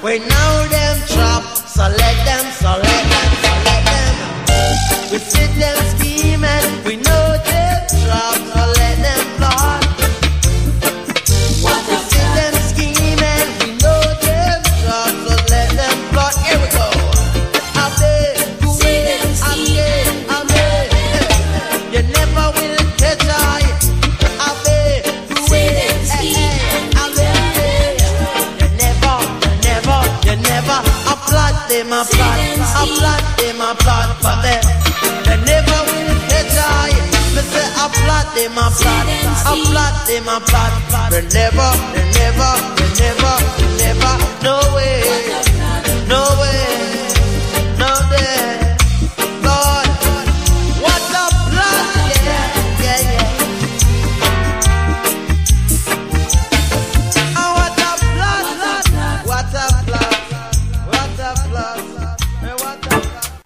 We know them trap, so let them, so let them, so let them. We see them scheming, we know them trap, so let them plot. We see them scheming, we know them trap, so let them plot. Here we go. You never will catch I. You never. I plot them, I plot for them. They never will catch I. Me say I plot them, I plot them, I plot. They never, no way, no way.